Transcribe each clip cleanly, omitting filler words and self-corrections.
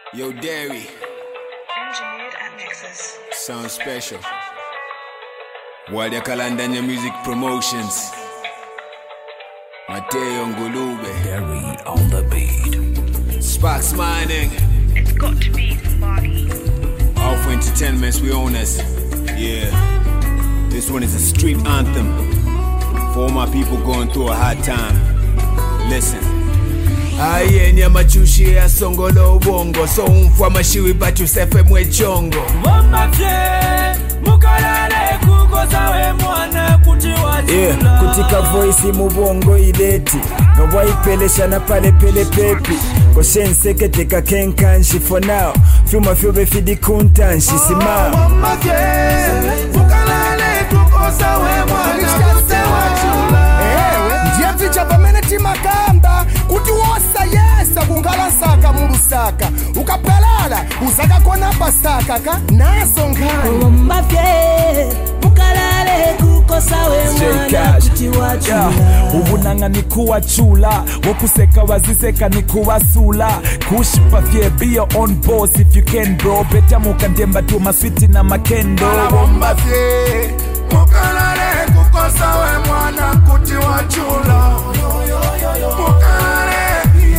Yo, Dairy. Engineered at Nexus. Sound special. Wadia Kalandanya Music Promotions. Mateo Ngulube. Dairy on the beat. Sparks Mining. It's got to be Marty. Alpha Entertainments, we own us. Yeah. This one is a street anthem for all my people going through a hard time. Listen. Aye nyamachushi ya songolo ubongo. So umfwa mashiwi batu sefe mwechongo. Mukalale kukosa we mwana kutiwa chula. Kutika voice mubongo ideti Gawaipelesha na pale pele pepi Koshense keteka kenkanshi for now Fuma fyobe fidi kuntanshi sima Mukalale kukosa we mwana kutiwa chula. Njia vicha pameneti makamba kuti wosa yesa kungala saka murusaka ukapalala usaka kona pasaka ka naso ngani mukalale kukosa we mwana kutiwa chula. Ubunanga ni kuwa chula, wokuseka waziseka ni kuwa sula. Kushipa fye be your own boss if you can bro. Beta mukandemba tu maswiti na makendo. Bomba fye mukalale kukosa we mwana kutiwa chula. Mukalale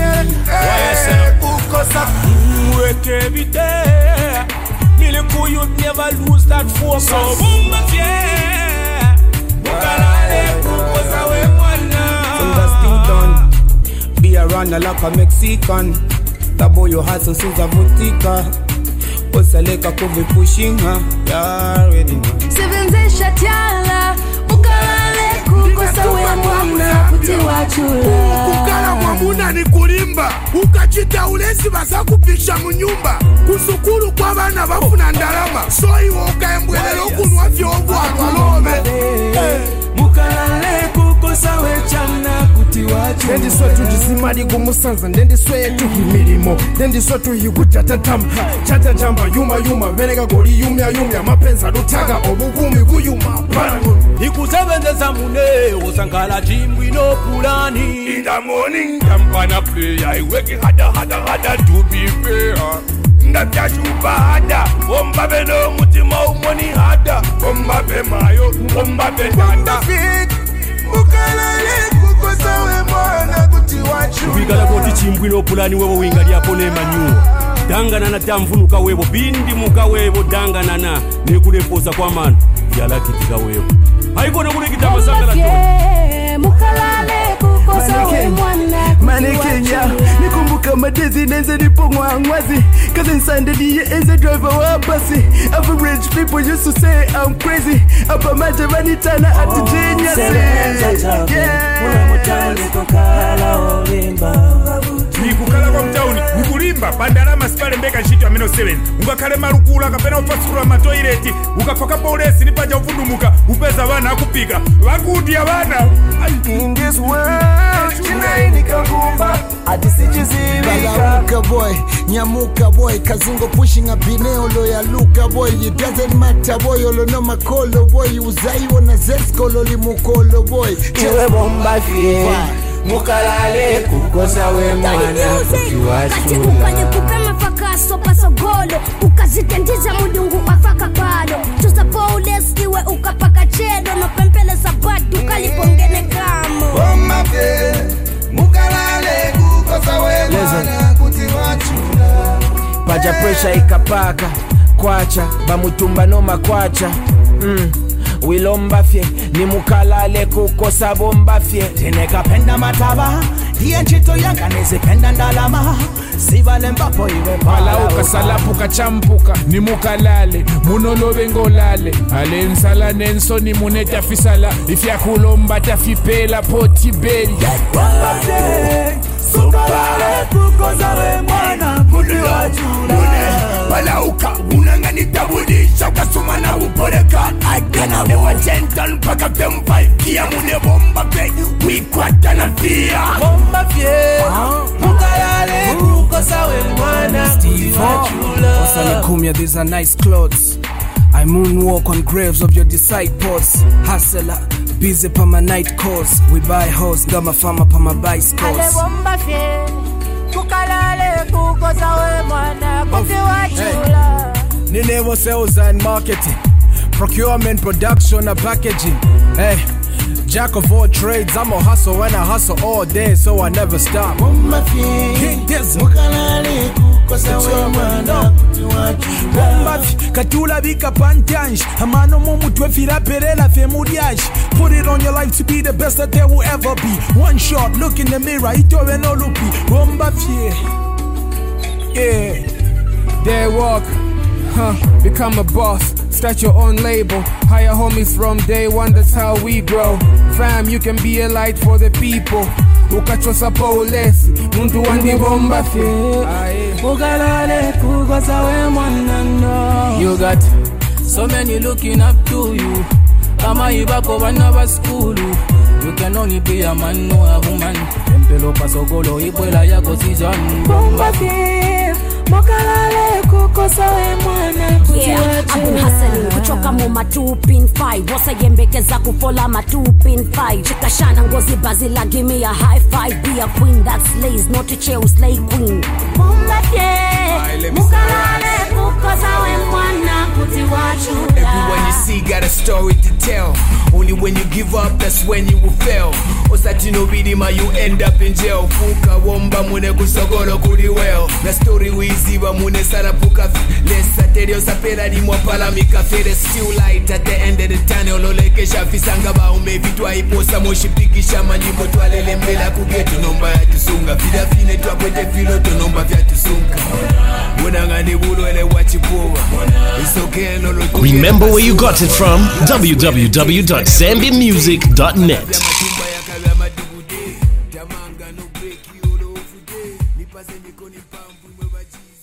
kukosa weke vite. Miliku you never lose that focus. So bomba fye mukalale kukosa we mwana. Still done. Be a runner like a Mexican. That boy you hustle since a butika. Osaleka kubi pushing her. You already know. Sivenzesha tiala mukalale kukosa we mwana kutiwa chula. Kukala mwamuna ni kulimba ukachita ulesi basa kupisha munyumba kusukulu kwa bana bafuna ndalama so iwo ukaembwelelo kunwa vyogu alwalobe Mukalale kukosa we chana kutiwa chula. Ndendi sotu jisimali gumusanza ndendi swetu himilimo ndendi sotu higutatatama chata jamba yuma yuma venega goli yumya yumya mapenza lutaga obugumi guyuma parago Ikusebenzesa mune usankala chimbwi no pulani. in the morning Yampana play I work harder to be fair. ndabyachupa hada Ombabe no mutima umoni hada. ombabe mayo ombabe dada mukalale kukosa we mwana kutiwa chula Ubigala koti chimbwi no pulani webo winga lyapo ne manyuwa. Dangana na tamvunuka webo bindi muka webo dangana na nekulepoza kwa manu yala kitika webo. Haibona kulikita masanga la toni. Mukalale kukosa we mwana kutiwa chula. Nikumbuka madezi nenze nipo ngwazi Cause inside the day as a driver wa basi Average people used to say I'm crazy Apa maja vanitana at the genius nikukala kwa mtauni nikulimba pandalama sipale mbeka nshito ya meno 7 ungakale marukula kapena upasurula matoileti ukafaka polesi nipaja ufundumuka upeza wana akupika wakuti ya wana In this world chinaini kangumba Adisijizibika Luka boy, nyamuka boy, kazingo pushing a bineolo ya Luka boy. It doesn't matter boy, olo no makolo boy. Uzaiwa na zeskolo limukolo boy. Iwe bomba fie mukalale kukosa we mwana kutiwa Kati chula. ukanye kupema faka sopa sogolo ukazitendiza mudungu afaka bado tuza paules iwe ukapaka chedo no pempele za badu kalipongene kamo. Bomba fie mukalale kukosa we mwana kutiwa chula. Paja pressure ikapaka Kwacha, bamutumba no makwacha Wilomba fye, ni mukalale kukosa bomba fye. Teneka penda mataba diye nchito yanga nezipenda ndalama. Sivale mbapo iwe Pala ukasalapuka champuka ni mukalale munolobe ngolale ale nsala nenso ni muneta fisala ifya kulomba tafipela poti beli. Bomba fye mukalale kukosa we mwana kutiwa chula. palauka unangani tabudisha ukasuma na uporeka agana wewa gentle mpaka tempai kia mune bomba pe wikwata na fia Bomba fye mukalale kukosa we mwana kutiwa chula. Osanikumya, these are nice clothes. I moonwalk on graves of your disciples. Hustler, busy pa my night calls. We buy house, got my farmer pa my bicycles. Ale bomba fye Kukalale kukosa we mwana kuti wachula. Ninevo sales and marketing, procurement, production and packaging. Hey, jack of all trades, I'm a hustle and I hustle all day, so I never stop. King Dizzle. Katula bika pantanj, amano mumutwe fira perela femuriage. Put it on your life to be the best that there will ever be. One shot, look in the mirror, ito no lupi. Bomba fie. Yeah. They walk, become a boss, start your own label. Hire homies from day one, that's how we grow. Fam, you can be a light for the people. Ukachosa polesi, muntu wandi bomba fie. Kukalale kukosa we mwana no. You got so many looking up to you. Kama ibako bana ba school. You can only be a man, no a woman. Empelo pasogolo ibwela yako season. Bomba fie. Mokalale kukosa we mwana kuti Yeah, I've been hustling kuchoka mu ma 2.5 Wasa yembekeza kufola ma 2.5 Chikashana ngozi bazila, give me a high five. Be a queen that slays, not a chill slay queen. Bomba fie. Mokalale kukosa we mwana kuti wachula. Everyone you see got a story to tell. Only when you give up, that's when you will fail. Osatino bidima, you end up in jail. Fuka womba mune kusogolo kuri well. The story wiziba mune sarapuka. Lesa terio sapera di mwapala mikafere. Still light at the end of the tunnel. Olekesha fisanga ba umevitwa iposa moshi pikisha manjimbo twalele mbela kugetu nomba ya tusunga. Vida fine twapwete filo to nomba vya tusunga. Unangani bulo ele wachipuwa. It's okay no lo. Remember where you got it from? www.zambiamusic.net. Jamanga no break you all over day. Nipase nikoni pampu mwebajizi.